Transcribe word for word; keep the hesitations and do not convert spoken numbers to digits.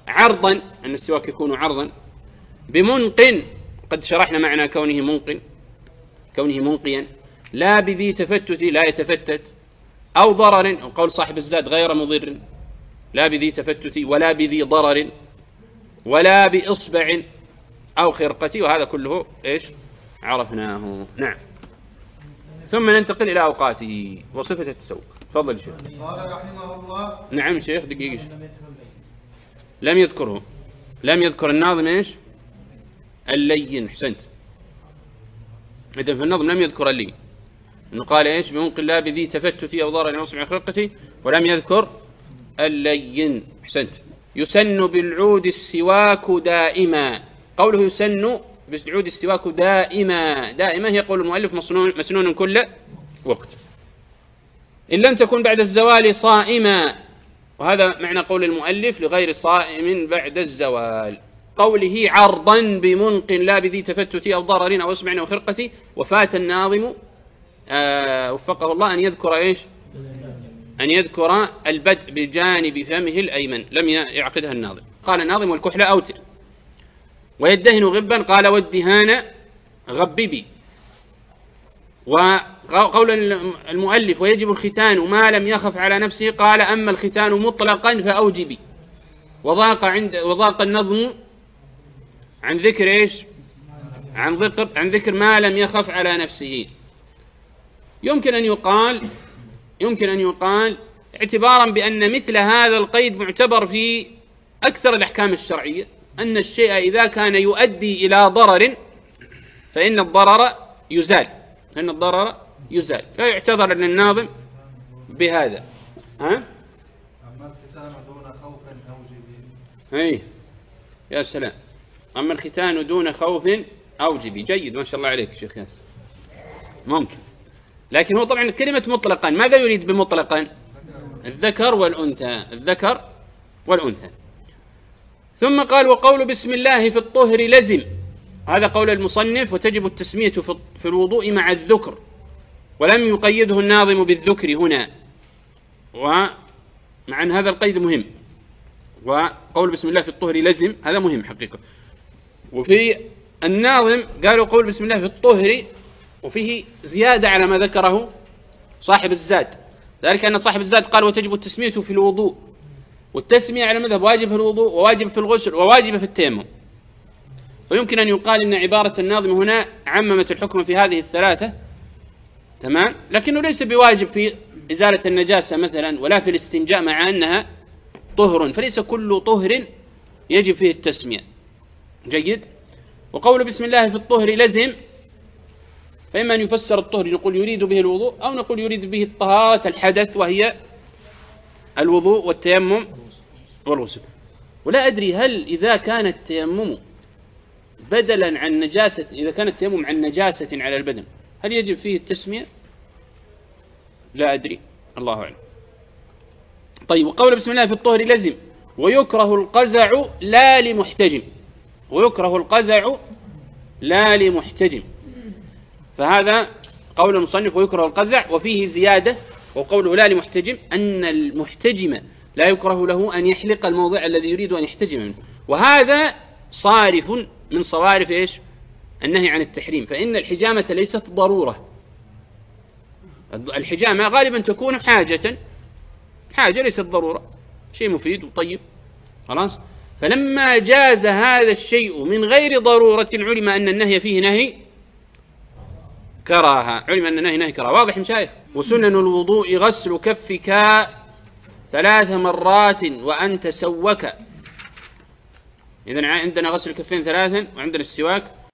عرضا أن السواك يكون عرضا، بمنق قد شرحنا معنى كونه منق كونه منقيا، لا بذي تفتت لا يتفتت، أو ضرر، قول صاحب الزاد غير مضر، لا بذي تفتت ولا بذي ضرر ولا بإصبع أو خرقة، وهذا كله إيش عرفناه. نعم. ثم ننتقل إلى أوقاته وصفة التسوق. تفضل شيخ. قال رحمه الله. نعم شيخ دقيقة. لم يذكره لم يذكر الناظم إيش اللين. حسنت. إذن في النظم لم يذكر اللين، إنه قال إيش بمنقل لا بذي تفتت أو ضرر أو إصبع خرقة، ولم يذكر اللين. حسنت. يسن بالعود السواك دائما. قوله يسن بالعود السواك دائما، دائما هي قول المؤلف مسنون, مسنون كل وقت، إن لم تكن بعد الزوال صائما، وهذا معنى قول المؤلف لغير صائم بعد الزوال. قوله عرضا بمنق لا بذي تفتت أو ضرر أو إصبع أو خرقة، وفات الناظم آه وفقه الله أن يذكر إيش أن يذكر البدء بجانب فمه الأيمن، لم يعقدها الناظم. قال الناظم والكحل أوتر، ويدهن غبا قال والدهان غببي. وقول المؤلف ويجب الختان ما لم يخف على نفسه، قال أما الختان مطلقا فأوجبي. وضاق عند وضاق النظم عن ذكر إيش عن ذكر عن ذكر ما لم يخف على نفسه. يمكن أن يقال يمكن أن يقال اعتبارا بأن مثل هذا القيد معتبر في أكثر الأحكام الشرعية، أن الشيء إذا كان يؤدي إلى ضرر فإن الضرر يزال فإن الضرر يزال لا يعتذر للناظم بهذا. ها؟ أما الختان دون خوف أوجبي. أي يا سلام. أما الختان دون خوف أوجبي. جيد ما شاء الله عليك شيخ ياسر. ممكن، لكن هو طبعا كلمة مطلقا ماذا يريد بمطلقا؟ الذكر والأنثى الذكر والأنثى. ثم قال وقول بسم الله في الطهر لزم، هذا قول المصنف، وتجب التسمية في الوضوء مع الذكر، ولم يقيده الناظم بالذكر هنا، ومع أن هذا القيد مهم. وقول بسم الله في الطهر لزم هذا مهم حقيقة. وفي الناظم قالوا قول بسم الله في الطهر، وفيه زيادة على ما ذكره صاحب الزاد، ذلك أن صاحب الزاد قال وتجب التسمية في الوضوء، والتسمية على مذهب واجب في الوضوء وواجب في الغسل وواجب في التيمم. ويمكن أن يقال إن عبارة الناظم هنا عممت الحكم في هذه الثلاثة، تمام، لكنه ليس بواجب في إزالة النجاسة مثلا ولا في الاستنجاء، مع أنها طهر، فليس كل طهر يجب فيه التسمية. جيد. وقول بسم الله في الطهر لزم، فإما أن يفسر الطهر نقول يريد به الوضوء، أو نقول يريد به الطهارة الحدث وهي الوضوء والتيمم والغسل. ولا أدري هل إذا كان التيمم بدلا عن نجاسة إذا كان التيمم عن نجاسة على البدن هل يجب فيه التسمية؟ لا أدري، الله أعلم. طيب. وقول بسم الله في الطهر لزم، ويكره القزع لا لمحتجم ويكره القزع لا لمحتجم فهذا قول المصنف ويكره القزع، وفيه زيادة، وقوله لا لمحتجم أن المحتجم لا يكره له أن يحلق الموضع الذي يريد أن يحتجم منه، وهذا صارف من صوارف إيش النهي عن التحريم، فإن الحجامة ليست ضرورة، الحجامة غالبا تكون حاجة حاجة ليست ضرورة، شيء مفيد وطيب خلاص. فلما جاز هذا الشيء من غير ضرورة علم أن النهي فيه نهي كراهة علم أن النهي نهي كراهة. واضح مشايخ. وسنن الوضوء غسل كفك ثلاث مرات وأن تسوك. إذن عندنا غسل الكفين ثلاثا، وعندنا السواك